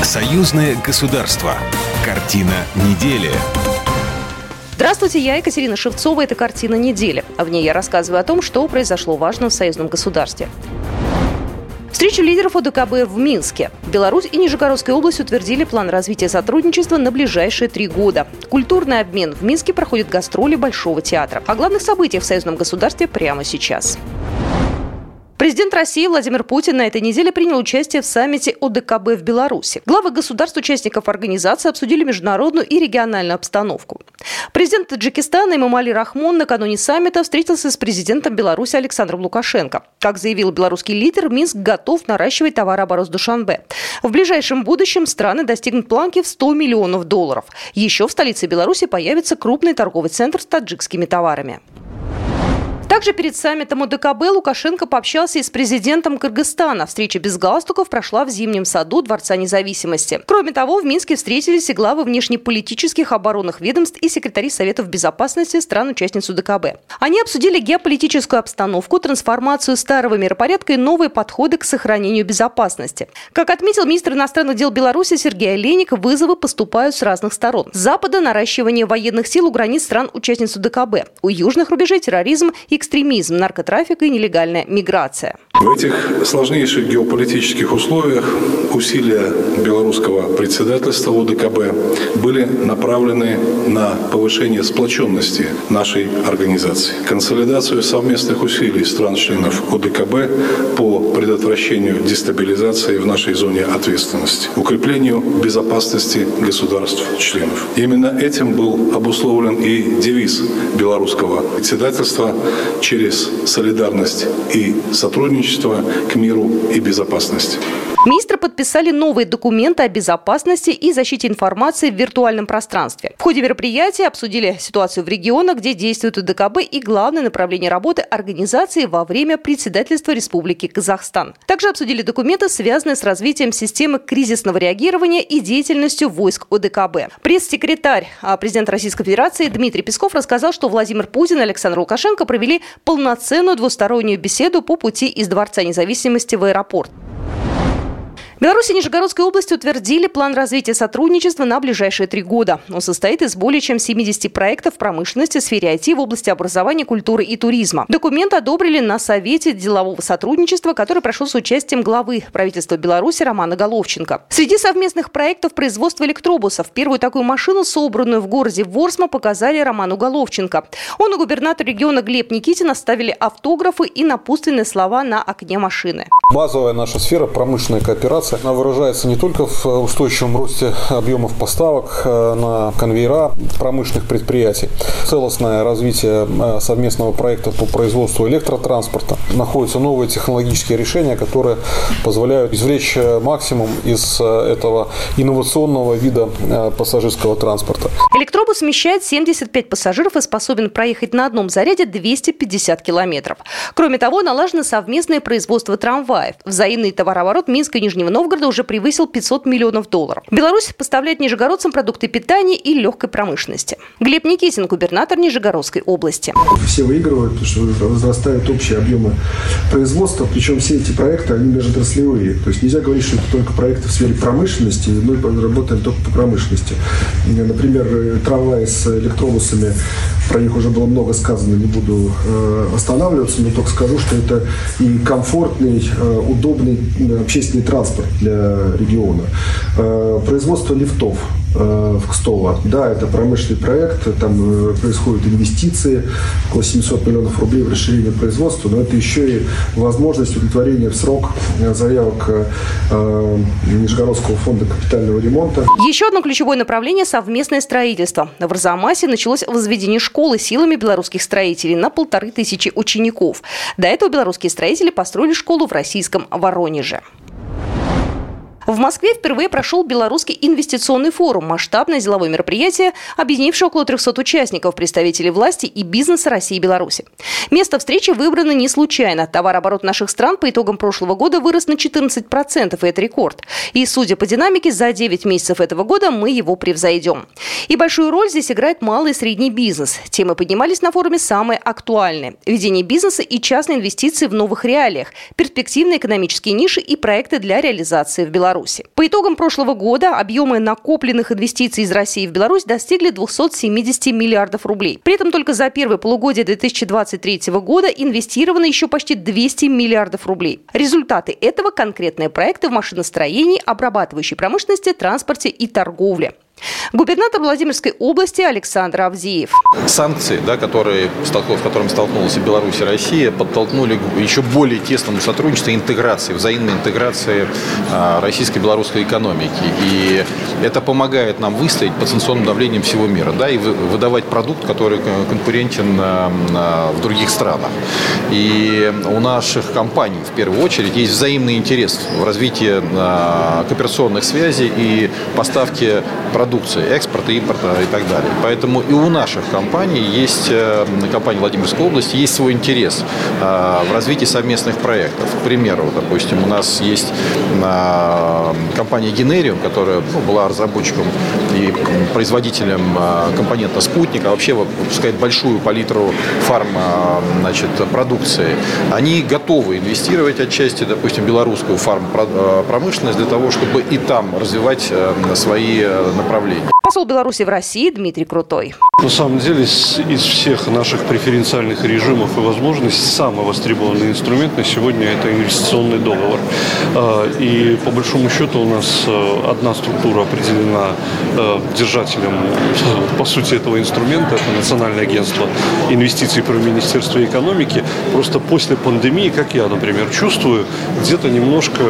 Союзное государство. Картина недели. Здравствуйте, я Екатерина Шевцова. Это «Картина недели». В ней я рассказываю о том, что произошло важно в союзном государстве. Встреча лидеров ОДКБ в Минске. Беларусь и Нижегородская область утвердили план развития сотрудничества на ближайшие 3 года. Культурный обмен. В Минске проходят гастроли Большого театра. О главных событиях в союзном государстве прямо сейчас. Президент России Владимир Путин на этой неделе принял участие в саммите ОДКБ в Беларуси. Главы государств-участников организации обсудили международную и региональную обстановку. Президент Таджикистана Эмомали Рахмон накануне саммита встретился с президентом Беларуси Александром Лукашенко. Как заявил белорусский лидер, Минск готов наращивать товарооборот с Душанбе. В ближайшем будущем страны достигнут планки в $100 миллионов. Еще в столице Беларуси появится крупный торговый центр с таджикскими товарами. Также перед саммитом ОДКБ Лукашенко пообщался и с президентом Кыргызстана. Встреча без галстуков прошла в Зимнем саду Дворца независимости. Кроме того, в Минске встретились и главы внешнеполитических оборонных ведомств и секретари Советов безопасности стран-участниц ОДКБ. Они обсудили геополитическую обстановку, трансформацию старого миропорядка и новые подходы к сохранению безопасности. Как отметил министр иностранных дел Беларуси Сергей Олейник, вызовы поступают с разных сторон. С запада – наращивание военных сил у границ стран-участниц ОДКБ. У южных рубежей – терроризм и экстремизм, наркотрафик и нелегальная миграция. В этих сложнейших геополитических условиях усилия белорусского председательства ОДКБ были направлены на повышение сплоченности нашей организации, консолидацию совместных усилий стран-членов ОДКБ по предотвращению дестабилизации в нашей зоне ответственности, укреплению безопасности государств-членов. Именно этим был обусловлен и девиз белорусского председательства через солидарность и сотрудничество к миру и безопасности. Министры подписали новые документы о безопасности и защите информации в виртуальном пространстве. В ходе мероприятия обсудили ситуацию в регионах, где действует ОДКБ, и главное направление работы организации во время председательства Республики Казахстан. Также обсудили документы, связанные с развитием системы кризисного реагирования и деятельностью войск ОДКБ. Пресс-секретарь президента Российской Федерации Дмитрий Песков рассказал, что Владимир Путин и Александр Лукашенко провели полноценную двустороннюю беседу по пути из Дворца независимости в аэропорт. Беларусь и Нижегородская область утвердили план развития сотрудничества на ближайшие 3 года. Он состоит из более чем 70 проектов в промышленности, сфере IT, в области образования, культуры и туризма. Документ одобрили на Совете делового сотрудничества, который прошел с участием главы правительства Беларуси Романа Головченко. Среди совместных проектов производство электробусов. Первую такую машину, собранную в городе Ворсма, показали Роману Головченко. Он и губернатор региона Глеб Никитин оставили автографы и напутственные слова на окне машины. Базовая наша сфера – промышленная кооперация. Она выражается не только в устойчивом росте объемов поставок на конвейера промышленных предприятий. Целостное развитие совместного проекта по производству электротранспорта. Находятся новые технологические решения, которые позволяют извлечь максимум из этого инновационного вида пассажирского транспорта. Электробус вмещает 75 пассажиров и способен проехать на одном заряде 250 километров. Кроме того, налажено совместное производство трамваев. Взаимный товарооборот Минска и Нижнего Новгорода уже превысил $500 миллионов. Беларусь поставляет нижегородцам продукты питания и легкой промышленности. Глеб Никитин, губернатор Нижегородской области. Все выигрывают, потому что возрастают общие объемы производства, причем все эти проекты, они межотраслевые. То есть нельзя говорить, что это только проекты в сфере промышленности, мы работаем только по промышленности. Например, трамваи с электробусами, про них уже было много сказано, не буду останавливаться, но только скажу, что это и комфортный, удобный общественный транспорт для региона. Производство лифтов в Кстово. Да, это промышленный проект, там происходят инвестиции, около 700 миллионов рублей в расширение производства, но это еще и возможность удовлетворения в срок заявок Нижегородского фонда капитального ремонта. Еще одно ключевое направление – совместное строительство. В Арзамасе началось возведение школы силами белорусских строителей на 1500 учеников. До этого белорусские строители построили школу в российском Воронеже. В Москве впервые прошел Белорусский инвестиционный форум – масштабное деловое мероприятие, объединившее около 300 участников, представителей власти и бизнеса России и Беларуси. Место встречи выбрано не случайно. Товарооборот наших стран по итогам прошлого года вырос на 14%, и это рекорд. И, судя по динамике, за 9 месяцев этого года мы его превзойдем. И большую роль здесь играет малый и средний бизнес. Темы поднимались на форуме самые актуальные – ведение бизнеса и частные инвестиции в новых реалиях, перспективные экономические ниши и проекты для реализации в Беларуси. Беларуси. По итогам прошлого года объемы накопленных инвестиций из России в Беларусь достигли 270 миллиардов рублей. При этом только за первое полугодие 2023 года инвестировано еще почти 200 миллиардов рублей. Результаты этого – конкретные проекты в машиностроении, обрабатывающей промышленности, транспорте и торговле. Губернатор Владимирской области Александр Авдеев. Санкции, с которыми столкнулась и Беларусь, и Россия, подтолкнули к еще более тесному сотрудничеству и интеграции, взаимной интеграции российской и белорусской экономики. И это помогает нам выстоять под санкционным давлением всего мира, и выдавать продукт, который конкурентен в других странах. И у наших компаний, в первую очередь, есть взаимный интерес в развитии кооперационных связей и поставке продукции, экспорта, импорта и так далее. Поэтому и у наших компаний компании Владимирской области, есть свой интерес в развитии совместных проектов. К примеру, допустим, у нас есть компания Генериум, которая была разработчиком и производителем компонента «Спутник», а вообще выпускает большую палитру фармпродукции. Они готовы инвестировать отчасти, допустим, белорусскую фармпромышленность для того, чтобы и там развивать свои направления. Посол Беларуси в России Дмитрий Крутой. На самом деле, из всех наших преференциальных режимов и возможностей, самый востребованный инструмент на сегодня – это инвестиционный договор. И по большому счету у нас одна структура определена держателем, по сути, этого инструмента – это Национальное агентство инвестиций при Министерстве экономики. Просто после пандемии, как я, например, чувствую, где-то немножко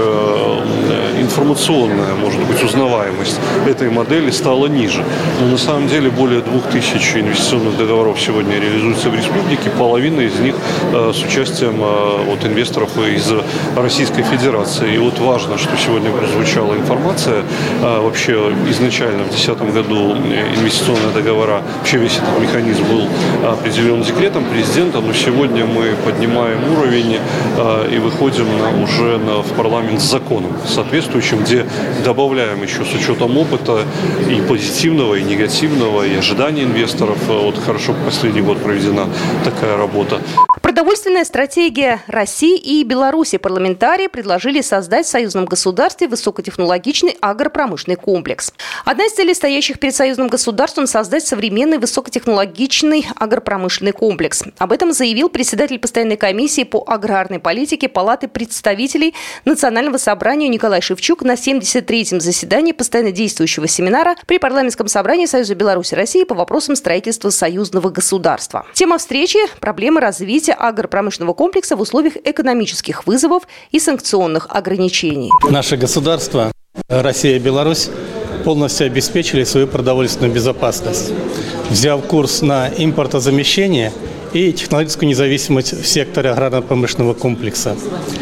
информационная, может быть, узнаваемость этой модели стала ниже. Но на самом деле более 2000 инвестиционных договоров сегодня реализуется в республике, половина из них с участием инвесторов из Российской Федерации. И важно, что сегодня прозвучала информация. Вообще изначально в 2010 году инвестиционные договора, вообще весь этот механизм был определен декретом президента, но сегодня мы поднимаем уровень и выходим уже в парламент с законом соответствующим, где добавляем еще с учетом опыта и позитивного, и негативного, и ожиданий инвесторов. Хорошо последний год проведена такая работа. Продовольственная стратегия России и Беларуси. Парламентарии предложили создать в союзном государстве высокотехнологичный агропромышленный комплекс. Одна из целей, стоящих перед союзным государством, создать современный высокотехнологичный агропромышленный комплекс. Об этом заявил председатель постоянной комиссии по аграрной политике Палаты представителей Национального собрания Николай Шевчук на 73-м заседании постоянно действующего семинара при парламентском собрании Союза Беларуси и России по вопросам строительства союзного государства. Тема встречи – проблемы развития агропромышленного комплекса в условиях экономических вызовов и санкционных ограничений. Наше государство, Россия и Беларусь, полностью обеспечили свою продовольственную безопасность, взяв курс на импортозамещение и технологическую независимость в секторе аграрно-промышленного комплекса.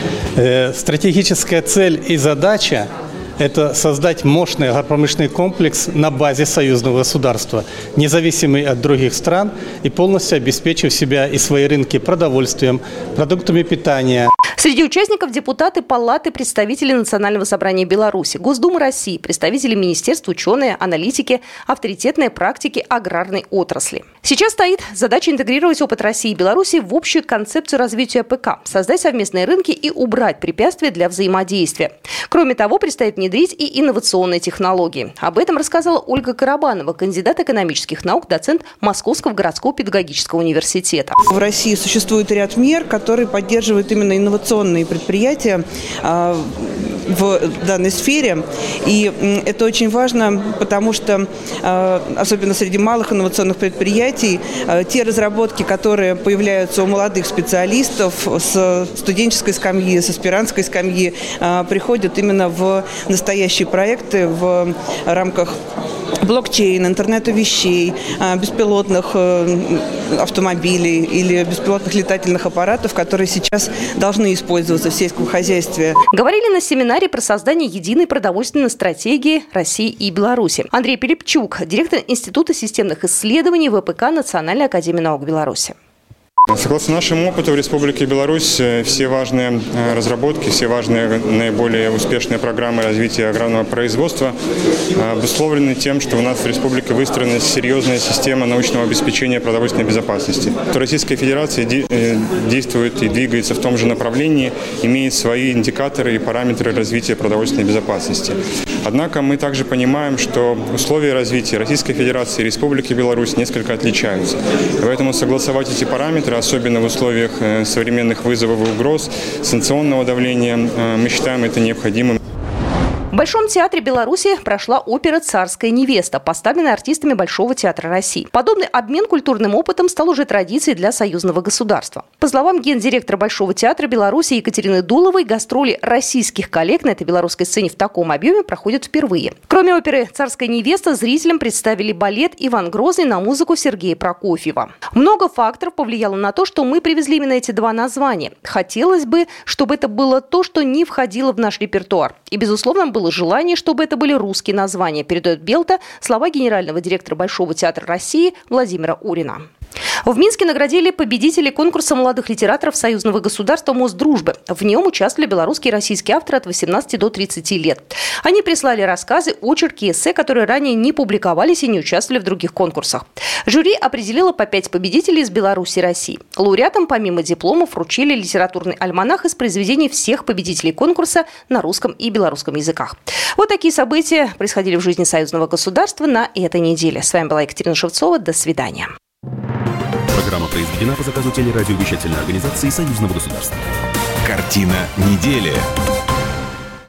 Стратегическая цель и задача – это создать мощный агропромышленный комплекс на базе союзного государства, независимый от других стран и полностью обеспечив себя и свои рынки продовольствием, продуктами питания. Среди участников депутаты Палаты представителей Национального собрания Беларуси, Госдумы России, представители министерств, ученые, аналитики, авторитетные практики аграрной отрасли. Сейчас стоит задача интегрировать опыт России и Беларуси в общую концепцию развития АПК, создать совместные рынки и убрать препятствия для взаимодействия. Кроме того, предстоит внедрить и инновационные технологии. Об этом рассказала Ольга Карабанова, кандидат экономических наук, доцент Московского городского педагогического университета. В России существует ряд мер, которые поддерживают именно инновационные предприятия в данной сфере. И это очень важно, потому что, особенно среди малых инновационных предприятий, те разработки, которые появляются у молодых специалистов с студенческой скамьи, с аспирантской скамьи, приходят именно в настоящие проекты в рамках блокчейн, интернета вещей, беспилотных автомобилей или беспилотных летательных аппаратов, которые сейчас должны использоваться в сельском хозяйстве. Говорили на семинаре про создание единой продовольственной стратегии России и Беларуси. Андрей Пилипчук, директор Института системных исследований ВПК Национальной академии наук Беларуси. Согласно нашему опыту в Республике Беларусь, все важные разработки, все важные наиболее успешные программы развития аграрного производства обусловлены тем, что у нас в республике выстроена серьезная система научного обеспечения продовольственной безопасности. Российская Федерация действует и двигается в том же направлении, имеет свои индикаторы и параметры развития продовольственной безопасности. Однако мы также понимаем, что условия развития Российской Федерации и Республики Беларусь несколько отличаются. Поэтому согласовать эти параметры, особенно в условиях современных вызовов и угроз, санкционного давления, мы считаем это необходимым. В Большом театре Беларуси прошла опера «Царская невеста», поставленная артистами Большого театра России. Подобный обмен культурным опытом стал уже традицией для союзного государства. По словам гендиректора Большого театра Беларуси Екатерины Дуловой, гастроли российских коллег на этой белорусской сцене в таком объеме проходят впервые. Кроме оперы «Царская невеста», зрителям представили балет «Иван Грозный» на музыку Сергея Прокофьева. Много факторов повлияло на то, что мы привезли именно эти два названия. Хотелось бы, чтобы это было то, что не входило в наш репертуар. И, безусловно, было желание, чтобы это были русские названия, передает Белта слова генерального директора Большого театра России Владимира Урина. В Минске наградили победителей конкурса молодых литераторов союзного государства «Мосдружбы». В нем участвовали белорусские и российские авторы от 18 до 30 лет. Они прислали рассказы, очерки, эссе, которые ранее не публиковались и не участвовали в других конкурсах. Жюри определило по 5 победителей из Беларуси и России. Лауреатам помимо дипломов вручили литературный альманах из произведений всех победителей конкурса на русском и белорусском языках. Вот такие события происходили в жизни союзного государства на этой неделе. С вами была Екатерина Шевцова. До свидания. Программа произведена по заказу телерадиовещательной организации Союзного государства. Картина недели.